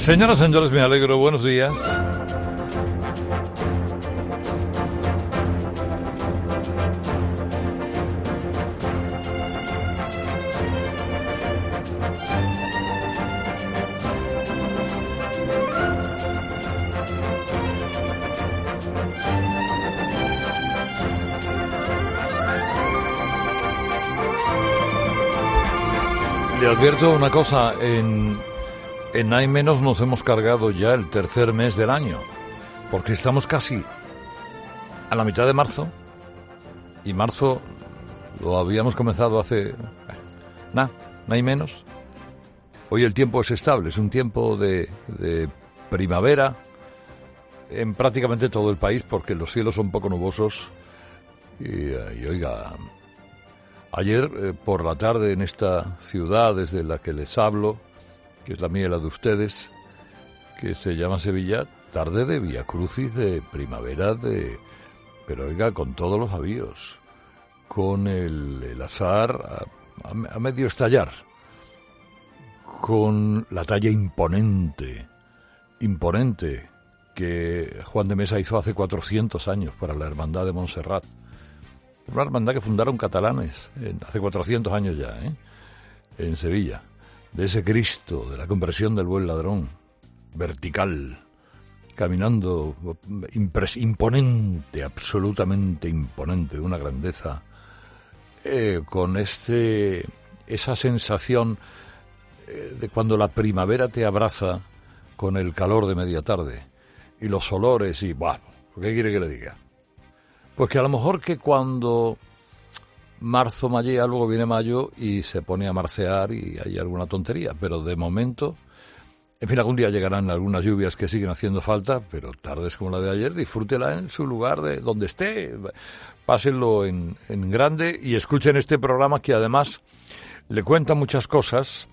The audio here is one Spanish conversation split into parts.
Señoras y señores, me alegro. Buenos días. Le advierto una cosa, en nada menos nos hemos cargado ya el tercer mes del año, porque estamos casi a la mitad de marzo, y marzo lo habíamos comenzado hace nada y menos. Hoy el tiempo es estable, es un tiempo de primavera en prácticamente todo el país, porque los cielos son poco nubosos, y oiga... Ayer por la tarde en esta ciudad desde la que les hablo, que es la mía y la de ustedes, que se llama Sevilla, tarde de Vía Crucis, de primavera, pero oiga, con todos los avíos, con el azahar a medio estallar, con la talla imponente que Juan de Mesa hizo hace 400 años para la Hermandad de Montserrat. Una hermandad que fundaron catalanes hace 400 años ya, en Sevilla, de ese Cristo de la conversión del buen ladrón, vertical, caminando, imponente, absolutamente imponente, de una grandeza, con esa sensación de cuando la primavera te abraza con el calor de media tarde y los olores y, bueno, ¿qué quiere que le diga? Pues que a lo mejor que cuando marzo mallea, luego viene mayo y se pone a marcear y hay alguna tontería, pero de momento, en fin, algún día llegarán algunas lluvias que siguen haciendo falta, pero tardes como la de ayer, disfrútela en su lugar de donde esté, pásenlo en grande y escuchen este programa que además le cuenta muchas cosas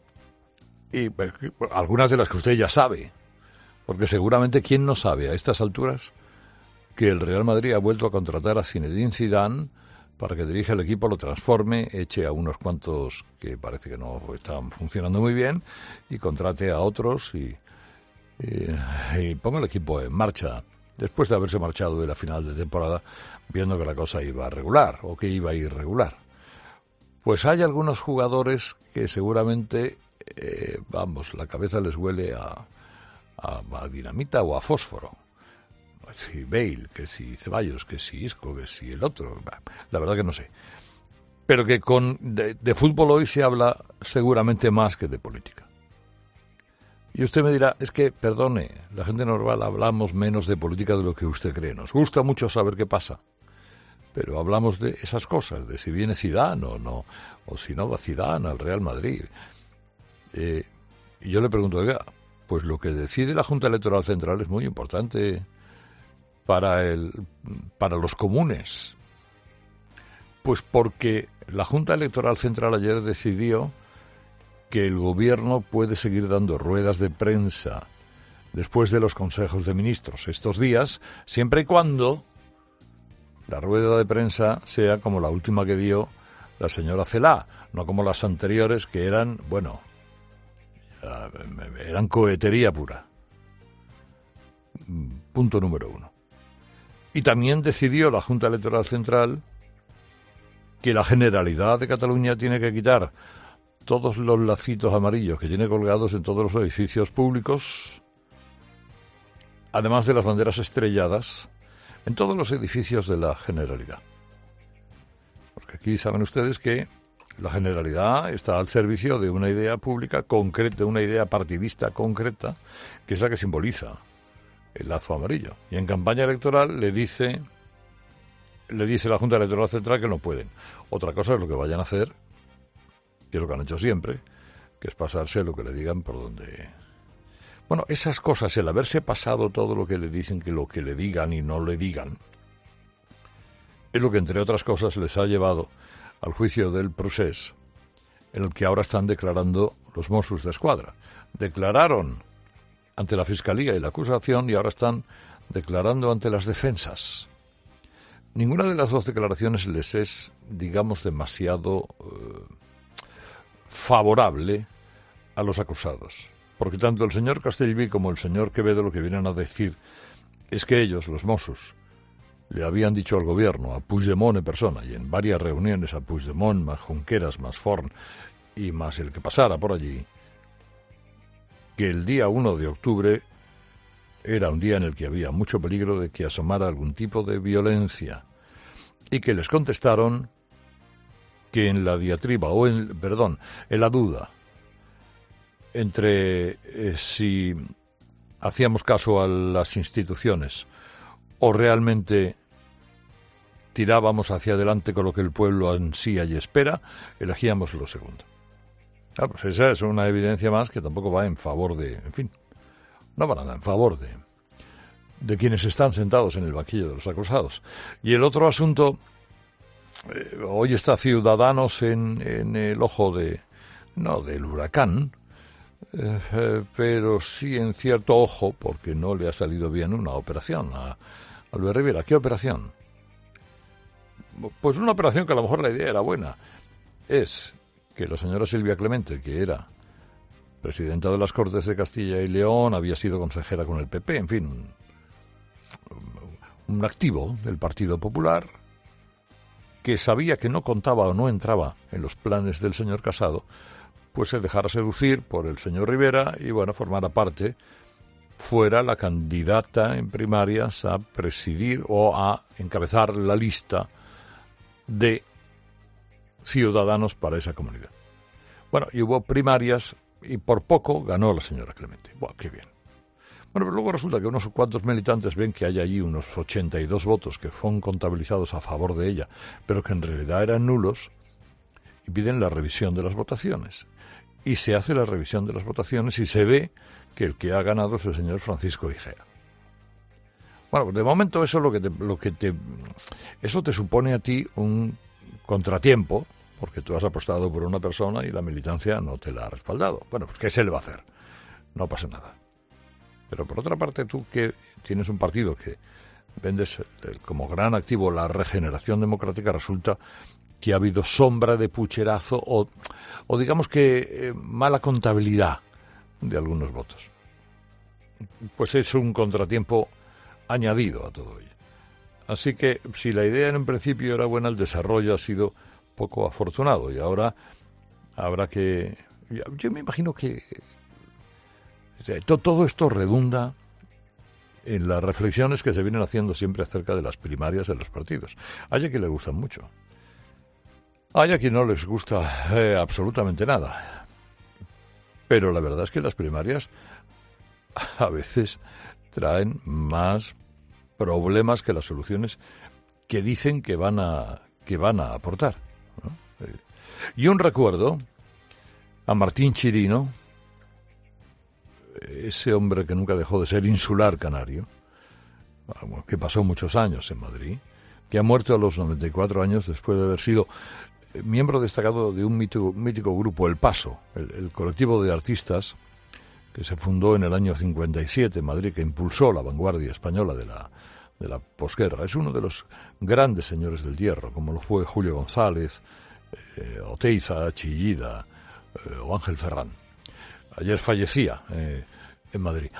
y algunas de las que usted ya sabe, porque seguramente ¿quién no sabe a estas alturas que el Real Madrid ha vuelto a contratar a Zinedine Zidane para que dirija el equipo, lo transforme, eche a unos cuantos que parece que no están funcionando muy bien y contrate a otros y ponga el equipo en marcha después de haberse marchado de la final de temporada viendo que la cosa iba regular o que iba a ir regular. Pues hay algunos jugadores que seguramente, la cabeza les huele a dinamita o a fósforo. Si Bale, que si Ceballos, que si Isco, que si el otro, la verdad que no sé. Pero que de fútbol hoy se habla seguramente más que de política. Y usted me dirá, es que, perdone, la gente normal hablamos menos de política de lo que usted cree. Nos gusta mucho saber qué pasa, pero hablamos de esas cosas, de si viene Zidane o no, o si no va Zidane al Real Madrid. Y yo le pregunto, oiga, pues lo que decide la Junta Electoral Central es muy importante para los comunes. Pues porque la Junta Electoral Central ayer decidió que el gobierno puede seguir dando ruedas de prensa después de los consejos de ministros estos días, siempre y cuando la rueda de prensa sea como la última que dio la señora Celaá, no como las anteriores que eran cohetería pura. Punto número 1. Y también decidió la Junta Electoral Central que la Generalidad de Cataluña tiene que quitar todos los lacitos amarillos que tiene colgados en todos los edificios públicos, además de las banderas estrelladas, en todos los edificios de la Generalidad. Porque aquí saben ustedes que la Generalidad está al servicio de una idea pública concreta, una idea partidista concreta, que es la que simboliza el lazo amarillo. Y en campaña electoral le dice la Junta Electoral Central que no pueden. Otra cosa es lo que vayan a hacer, que es lo que han hecho siempre, que es pasarse lo que le digan por donde... Bueno, esas cosas, el haberse pasado todo lo que le dicen, que lo que le digan y no le digan, es lo que, entre otras cosas, les ha llevado al juicio del procés, en el que ahora están declarando los Mossos d'Esquadra. Declararon ante la Fiscalía y la acusación y ahora están declarando ante las defensas. Ninguna de las dos declaraciones les es, digamos, demasiado favorable a los acusados. Porque tanto el señor Castellví como el señor Quevedo lo que vienen a decir es que ellos, los Mossos, le habían dicho al gobierno, a Puigdemont en persona, y en varias reuniones a Puigdemont, más Junqueras, más Forn y más el que pasara por allí, que el día 1 de octubre era un día en el que había mucho peligro de que asomara algún tipo de violencia, y que les contestaron que en la diatriba, en la duda entre si hacíamos caso a las instituciones o realmente tirábamos hacia adelante con lo que el pueblo ansía y espera, elegíamos lo segundo. Claro, pues esa es una evidencia más que tampoco va en favor de, en fin, no va nada en favor de quienes están sentados en el banquillo de los acusados. Y el otro asunto, hoy está Ciudadanos en el ojo del huracán, pero sí en cierto ojo, porque no le ha salido bien una operación a Albert Rivera. ¿Qué operación? Pues una operación que a lo mejor la idea era buena. Es que la señora Silvia Clemente, que era presidenta de las Cortes de Castilla y León, había sido consejera con el PP, en fin, un activo del Partido Popular, que sabía que no contaba o no entraba en los planes del señor Casado, pues se dejara seducir por el señor Rivera y, bueno, formara parte, fuera la candidata en primarias a presidir o a encabezar la lista de Ciudadanos para esa comunidad. Bueno, y hubo primarias y por poco ganó la señora Clemente. ¡Buah, qué bien! Bueno, pero luego resulta que unos cuantos militantes ven que hay allí unos 82 votos que fueron contabilizados a favor de ella, pero que en realidad eran nulos, y piden la revisión de las votaciones. Y se hace la revisión de las votaciones y se ve que el que ha ganado es el señor Francisco Higuera. Bueno, de momento eso eso te supone a ti un contratiempo, porque tú has apostado por una persona y la militancia no te la ha respaldado. Bueno, pues ¿qué se le va a hacer? No pasa nada. Pero por otra parte, tú que tienes un partido que vendes como gran activo la regeneración democrática, resulta que ha habido sombra de pucherazo o digamos que mala contabilidad de algunos votos. Pues es un contratiempo añadido a todo ello. Así que si la idea en un principio era buena, el desarrollo ha sido poco afortunado y ahora habrá que... Yo me imagino que todo esto redunda en las reflexiones que se vienen haciendo siempre acerca de las primarias de los partidos. Hay a quien le gustan mucho. Hay a quien no les gusta absolutamente nada. Pero la verdad es que las primarias a veces traen más problemas que las soluciones que dicen que van a aportar, ¿no? Y un recuerdo a Martín Chirino, ese hombre que nunca dejó de ser insular canario, que pasó muchos años en Madrid, que ha muerto a los 94 años después de haber sido miembro destacado de un mítico grupo, El Paso, el colectivo de artistas que se fundó en el año 57 en Madrid, que impulsó la vanguardia española de la posguerra. Es uno de los grandes señores del hierro, como lo fue Julio González, Oteiza, Chillida o Ángel Ferrán. Ayer fallecía en Madrid.